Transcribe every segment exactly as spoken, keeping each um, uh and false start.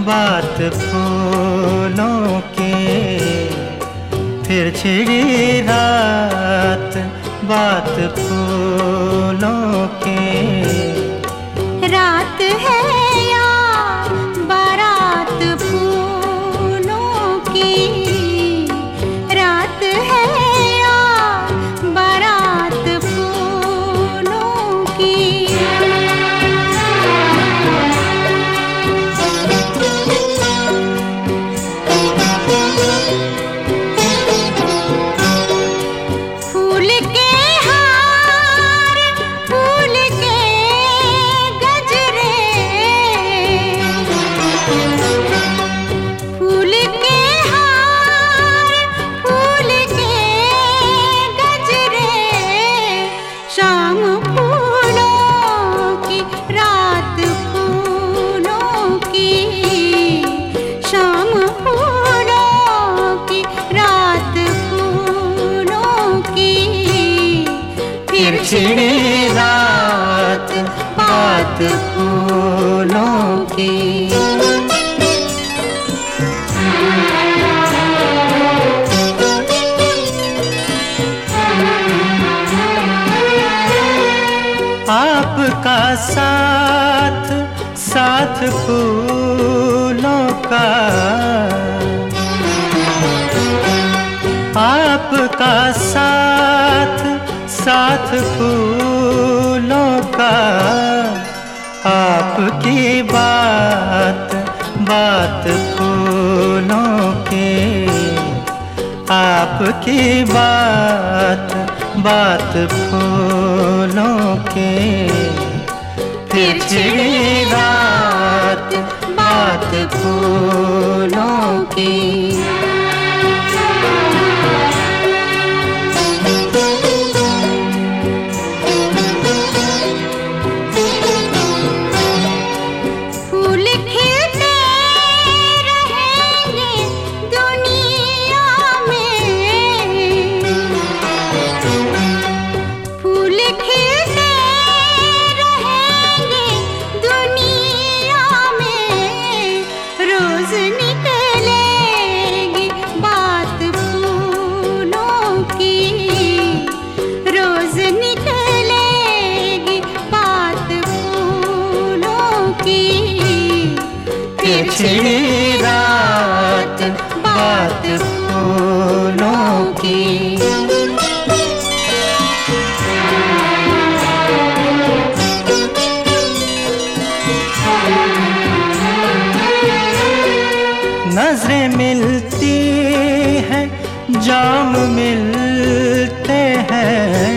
बात फूलों की, फिर छिड़ी रात बात फूलों की। रात है या बारात फूलों की, रात है या बारात फूलों की। फूल के हार, फूल के गजरे, फूल के हार, फूल के गजरे, शाम फूलों की रात फूलों की, शाम फूलों की रात फूलों की। फिर छिड़ी रात बात फूलों की। आपका साथ साथ फूलों का, आपका साथ साथ फूलों का, आपकी बात बात फूलों की, आपकी बात बात फूलों की। फिर छिड़ी रात बात फूलों की। फूल खिलते रहेंगे दुनिया में, फूल खिलते रहेंगे दुनिया में। रोज निकलेगी बात फूलों की, रोज निकलेगी बात फूलों की। फिर छिड़ी रात बात फूलों की। नजरें मिलती हैं, जाम मिलते हैं,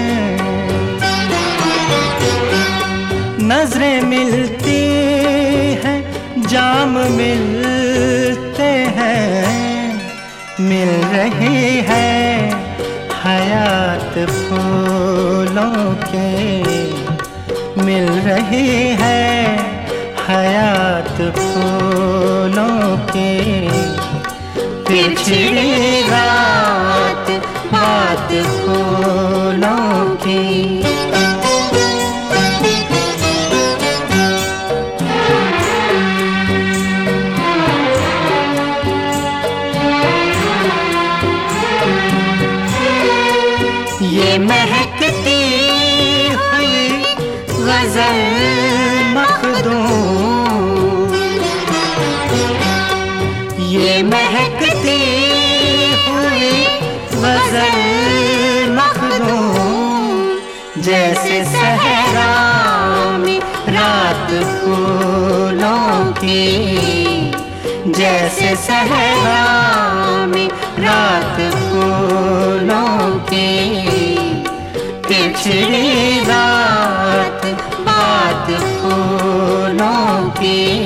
नजरें मिलती हैं, जाम मिलते हैं। मिल रही है हयात फूलों के, मिल रही है हयात फूलों के। फिर छिड़ी रात बात फूलों की। ये महकती हुई गजल मखदूम, ये महकती हुई गजल मखदूम। जैसे सहरा में रात फूलों की, जैसे सहरा में रात फूलों की। फिर छिड़ी रात बात फूलों की।